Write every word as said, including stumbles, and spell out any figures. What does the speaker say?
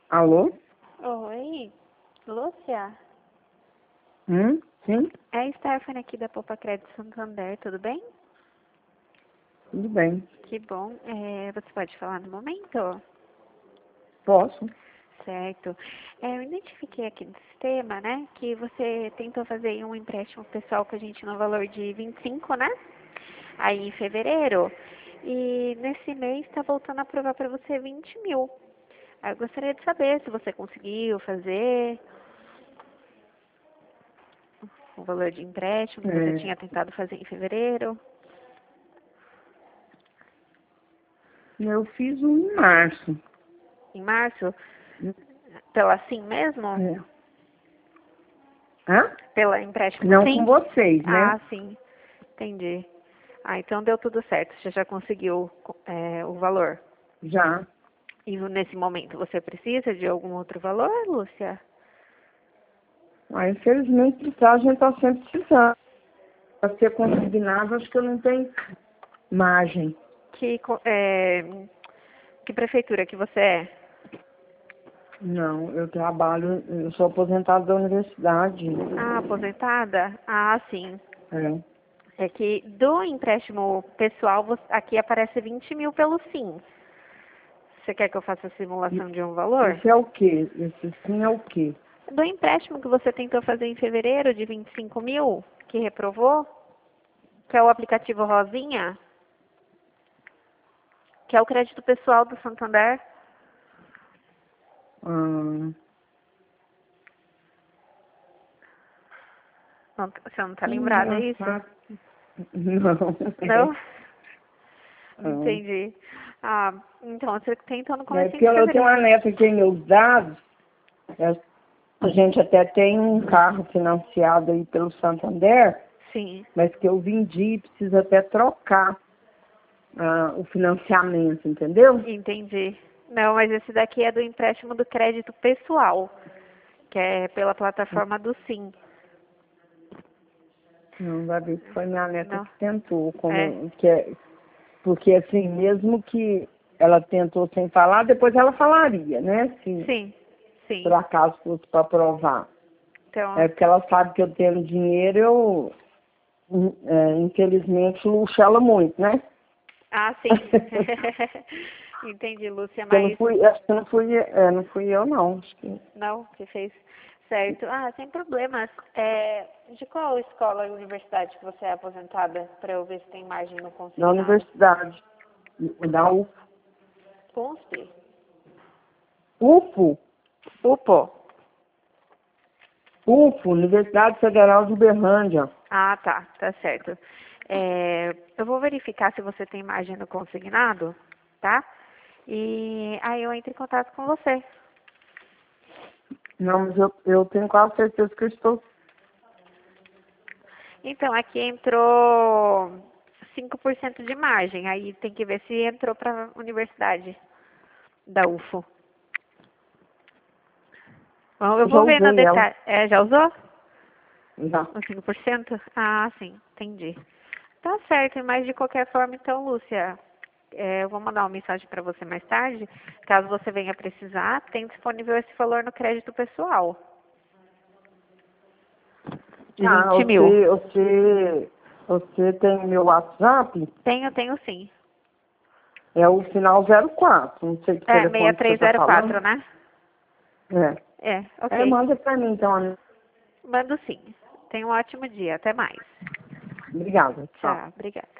Alô? Oi, Lúcia? Hum? Sim? É a Stephanie aqui da Poupa Crédito Santander, tudo bem? Tudo bem. Que bom. É, você pode falar no momento? Posso? Certo. É, eu identifiquei aqui no sistema, né, que você tentou fazer aí um empréstimo pessoal com a gente no valor de vinte e cinco, né? Aí em fevereiro. E nesse mês está voltando a aprovar para você vinte mil. Aí eu gostaria de saber se você conseguiu fazer o valor de empréstimo que você É, tinha tentado fazer em fevereiro. eu fiz um em março. Em março, pela Sim mesmo? É. Hã? Pela empréstimo Não com Sim? vocês, né? Ah, sim. Entendi. Ah, então deu tudo certo. Você já conseguiu é, o valor. Já. E nesse momento você precisa de algum outro valor, Lúcia? Mas infelizmente precisar, a gente está sempre precisando. Para ser consignado, acho que eu não tenho margem. Que, co- é, que prefeitura que você é? Não, eu trabalho, eu sou aposentado da universidade. Ah, aposentada? Ah, sim. É. É que do empréstimo pessoal, você- aqui aparece vinte mil pelo Sim. Você quer que eu faça a simulação de um valor? Esse é o quê? Esse sim é o quê? Do empréstimo que você tentou fazer em fevereiro de vinte e cinco mil, que reprovou, que é o aplicativo Rosinha, que é o crédito pessoal do Santander. Ah, Não, você não está que lembrada, é isso? engraçado. Não. Não? Não. Entendi. Ah, então você tentou no É comecinho porque de eu eu tenho fevereiro. uma neta que tem meus dados. é, A gente até tem um carro financiado aí pelo Santander, Sim, mas que eu vendi e preciso até trocar ah, o financiamento, entendeu? entendi. Não, mas esse daqui é do empréstimo do crédito pessoal, que é pela plataforma do Sim. Não, vai ver que foi minha neta Não? que tentou, É. como, que é, porque assim, mesmo que ela tentou sem falar, depois ela falaria, né? Se Sim, por sim. acaso fosse para provar. Então, É porque ela sabe que eu tenho dinheiro, eu, in- é, infelizmente, luxo ela muito, né? ah, sim. Entendi, Lúcia, Eu não mas fui, acho que não fui, é, não fui eu não. Acho que não, você fez certo. Ah, sem problemas. É, de qual escola e universidade que você é aposentada, para eu ver se tem margem no na consignado? universidade, da U USP? UFO, UPO. UFO, Universidade Federal de Uberlândia. Ah, tá, tá certo. É, eu vou verificar se você tem margem no consignado, tá? E aí eu entro em contato com você. Não, mas eu, eu tenho quase certeza que eu estou. Então, aqui entrou cinco por cento de margem, aí tem que ver se entrou para a universidade da UFO. Bom, eu Já vou ver no usei ela. detalhe. É, já usou? Já. Os cinco por cento? Ah, sim, entendi. Tá certo, mas de qualquer forma, então, Lúcia, é, eu vou mandar uma mensagem para você mais tarde. Caso você venha precisar, tem disponível esse valor no crédito pessoal, de Ah, vinte mil. você, você, você tem meu WhatsApp? Tenho, tenho sim. É o final zero quatro. Não sei que É, telefone que você está falando. seis três zero quatro, né? É. É, É, ok. manda pra mim então. Mando sim. Tenha um ótimo dia. Até mais. Obrigada. Tchau. Tchau, obrigada.